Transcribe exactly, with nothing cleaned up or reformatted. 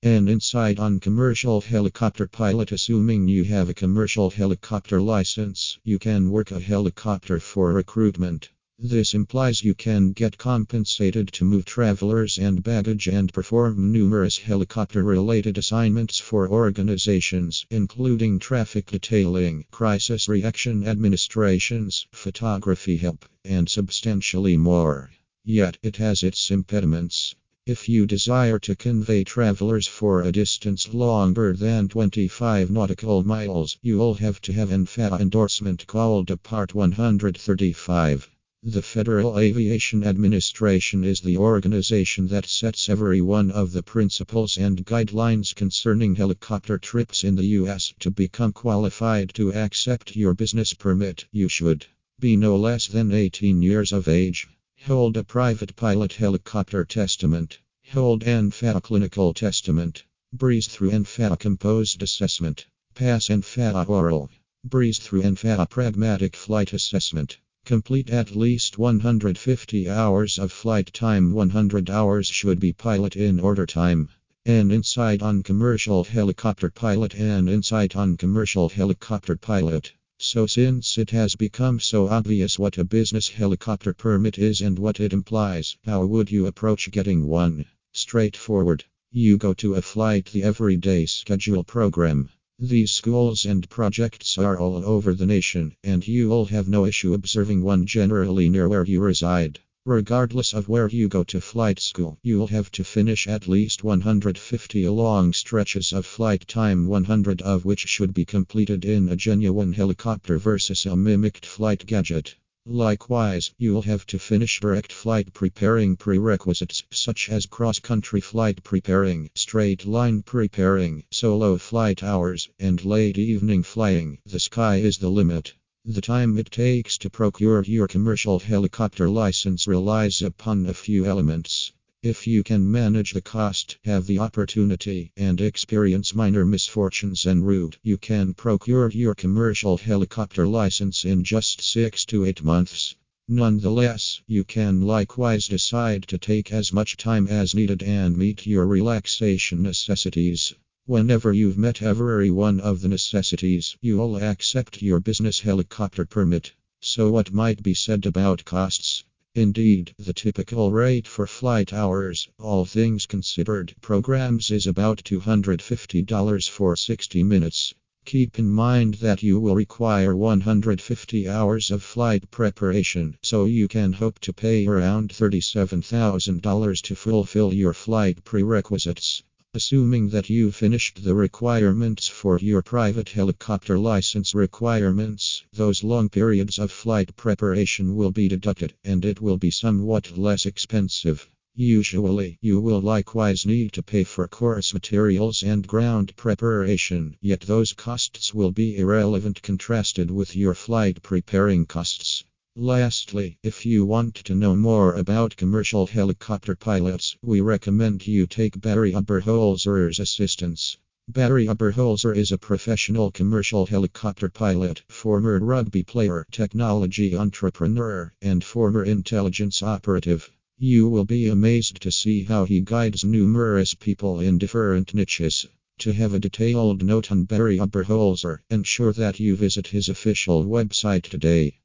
An insight on commercial helicopter pilot. Assuming you have a commercial helicopter license, you can work a helicopter for recruitment. This implies you can get compensated to move travelers and baggage and perform numerous helicopter-related assignments for organizations, including traffic detailing, crisis reaction administrations, photography help, and substantially more. Yet, it has its impediments. If you desire to convey travelers for a distance longer than twenty-five nautical miles, you'll have to have an F A A endorsement called a Part one thirty-five. The Federal Aviation Administration is the organization that sets every one of the principles and guidelines concerning helicopter trips in the U S. To become qualified to accept your business permit, you should be no less than eighteen years of age, hold a private pilot helicopter testament, hold an F A A clinical testament, breeze through an F A A composed assessment, pass an F A A oral, breeze through an F A A pragmatic flight assessment. Complete at least one hundred fifty hours of flight time. one hundred hours should be pilot in order time. An insight on commercial helicopter pilot. An insight on commercial helicopter pilot. So since it has become so obvious what a business helicopter permit is and what it implies, how would you approach getting one? Straightforward. You go to a Flight the Everyday Schedule program. These schools and projects are all over the nation, and you'll have no issue observing one generally near where you reside. Regardless of where you go to flight school, you'll have to finish at least one hundred fifty long stretches of flight time, one hundred of which should be completed in a genuine helicopter versus a mimicked flight gadget. Likewise, you'll have to finish direct flight preparing prerequisites such as cross-country flight preparing, straight-line preparing, solo flight hours, and late evening flying. The sky is the limit. The time it takes to procure your commercial helicopter license relies upon a few elements. If you can manage the cost, have the opportunity, and experience minor misfortunes en route, you can procure your commercial helicopter license in just six to eight months. Nonetheless, you can likewise decide to take as much time as needed and meet your relaxation necessities. Whenever you've met every one of the necessities, you'll accept your business helicopter permit. So what might be said about costs? Indeed, the typical rate for flight hours, all things considered, programs is about two hundred fifty dollars for sixty minutes. Keep in mind that you will require one hundred fifty hours of flight preparation, so you can hope to pay around thirty-seven thousand dollars to fulfill your flight prerequisites. Assuming that you finished the requirements for your private helicopter license requirements, those long periods of flight preparation will be deducted, and it will be somewhat less expensive. Usually, you will likewise need to pay for course materials and ground preparation, yet those costs will be irrelevant contrasted with your flight preparing costs. Lastly, if you want to know more about commercial helicopter pilots, we recommend you take Barry Oberholzer's assistance. Barry Oberholzer is a professional commercial helicopter pilot, former rugby player, technology entrepreneur, and former intelligence operative. You will be amazed to see how he guides numerous people in different niches. To have a detailed note on Barry Oberholzer, ensure that you visit his official website today.